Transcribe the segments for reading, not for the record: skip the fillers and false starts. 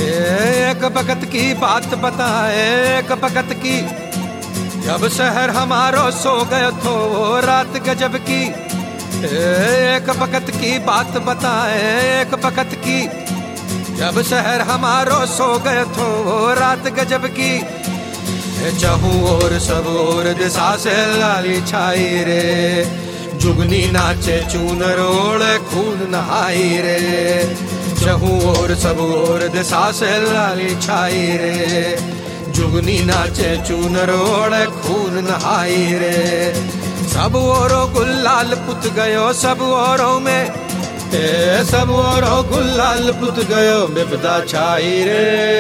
एक वक्त की बात बताए, एक वक्त की, जब शहर हमारो सो गयो थो वो रात गजब की। एक वक्त की बात बताए, एक वक्त की, जब शहर हमारो सो गयो थो वो रात गजब की। चहु और सब और दिशा से लाली छाई रे, जुगनी नाचे चूनर ओढ़े खून नहाई रे। चहु और सब और दिशा से लाली छाई रे, जुगनी नाचे चूनर ओढ़े खून नहाई रे। सब ओरों गुलाल पुत गयो सब ओरों में, सब ओरों गुलाल पुत गयो विपदा छाई रे।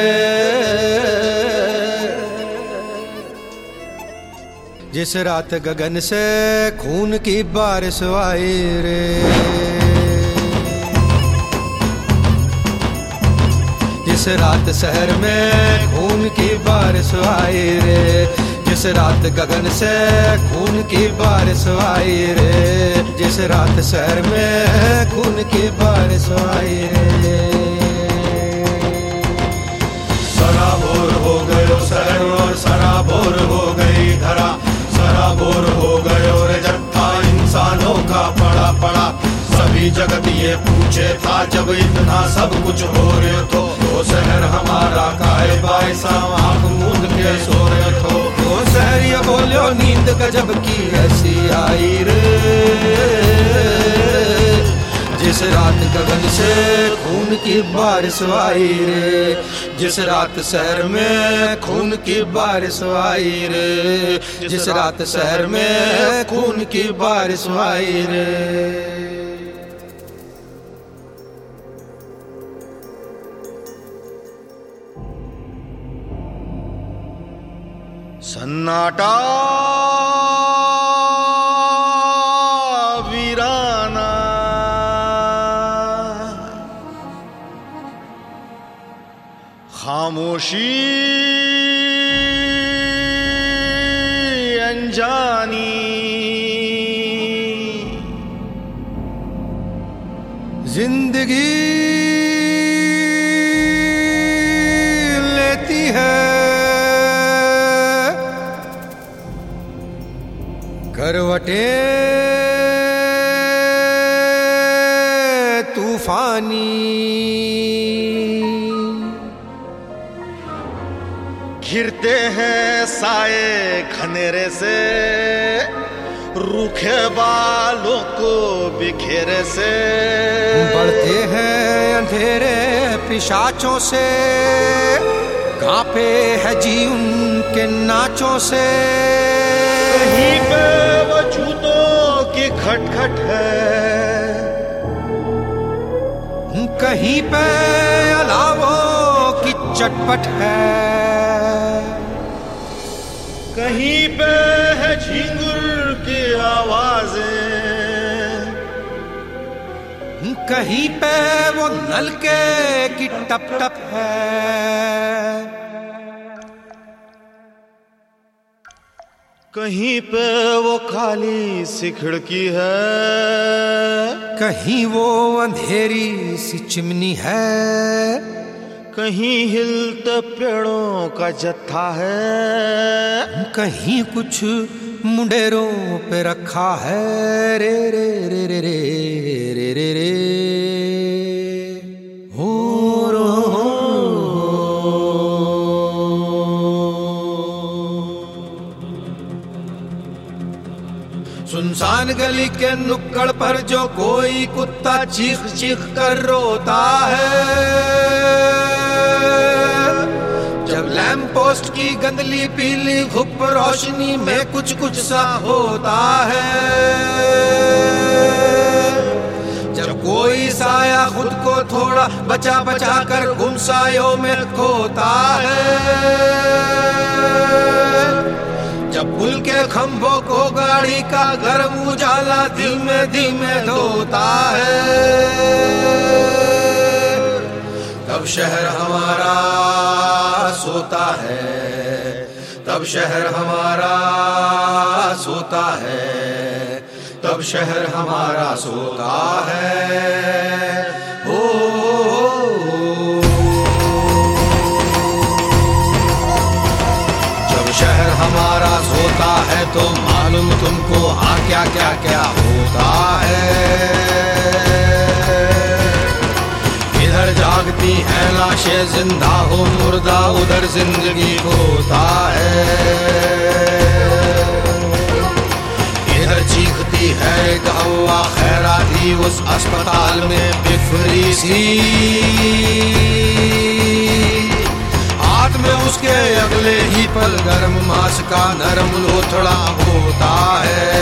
जिस रात गगन से खून की बारिश आई रे, जिस रात शहर में खून की बारिश आई रे, जिस रात गगन से खून की बारिश आई रे, जिस रात शहर में खून की बारिश आई रे। सराबोर हो गयो शहर और सराबोर हो गई धरा, सराबोर हो गयो रे जट्टा इंसानों का पड़ा पड़ा। सभी जगत ये पूछे था जब इतना सब कुछ हो रहे तो शहर हमारा काहे बाईसा आँख मूंद के सो रहे थो। तो शहर ये बोलो नींद गजब की ऐसी आई रे, जिस रात गगन से खून की बारिश आई रे, जिस रात शहर में खून की बारिश आई रे, जिस रात शहर में खून की बारिश आई रे। सन्नाटा वीराना, खामोशी अनजानी, जिंदगी लेती है करवटे तूफानी। घिरते हैं साए खनेरे से, रूखे बालों को बिखेरे से। बढ़ते हैं अंधेरे पिशाचों से, कांपे है जी उनके नाचों से। कहीं पे वजूदों की खटखट है, कहीं पे अलावों की चटपट है, कहीं पे है झिंगुर की आवाजें, कहीं पे वो नलके की टप टप है, कहीं पे वो खाली सी खिड़की है, कहीं वो अंधेरी सी चिमनी है, कहीं हिलते पेड़ों का जत्था है, कहीं कुछ मुंडेरों पे रखा है रे रे रे रे रे रे रे रे हो रो। सुनसान गली के नुक्कड़ पर जो कोई कुत्ता चीख चीख कर रोता है, जब लैंप पोस्ट की गंदली पीली घुप रोशनी में कुछ कुछ सा होता है, जब कोई साया खुद को थोड़ा बचा बचा कर गुमसायों में खोता है, जब पुल के खंभों को गाड़ी का गर्म उजाला धीमे धीमे धोता है, तब शहर हमारा सोता है, तब शहर हमारा सोता है, तब शहर हमारा सोता है। ओ है तो मालूम तुमको हाँ क्या क्या क्या होता है। इधर जागती है लाशें, जिंदा हो मुर्दा उधर जिंदगी खोता है। इधर चीखती है एक हवा खैरा थी उस अस्पताल में बिफरी सी, हाथ में उसके अगले ही पल गर्म मांस का नरम लोथड़ा होता है।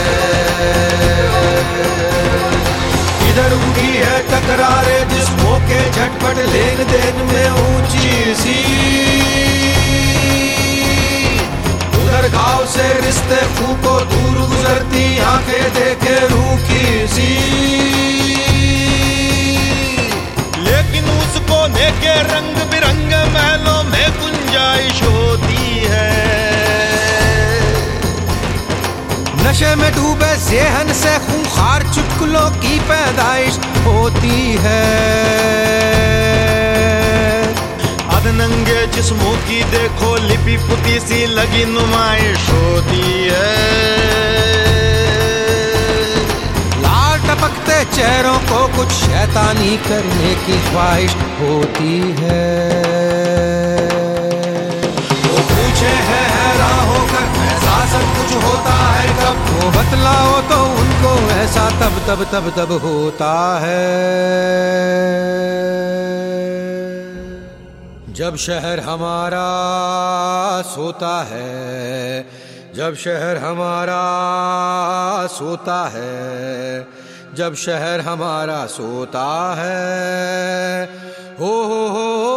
इधर उठी है टकरारे जिस्मों के झटपट लेन देन में ऊंची सी, उधर घाव से रिश्ते फूको दूर गुजरती आंखें देखे रूखी सी, लेकिन उसको देखे रंग बिरंग महलों में गुंजाइश होती है। नशे में डूबे ज़हन से खूंखार चुटकुलों की पैदाइश होती है। अधनंगे जिस्मों की देखो लिपि पुती सी लगी नुमाइश होती है। लाल टपकते चेहरों को कुछ शैतानी करने की ख्वाहिश होती है। वो पूछे है हैरान होकर ऐसा सब कुछ होता है कब, वो बतलाओ तो उनको ऐसा तब तब तब तब होता है जब शहर हमारा सोता है, जब शहर हमारा सोता है, जब शहर हमारा सोता है। हो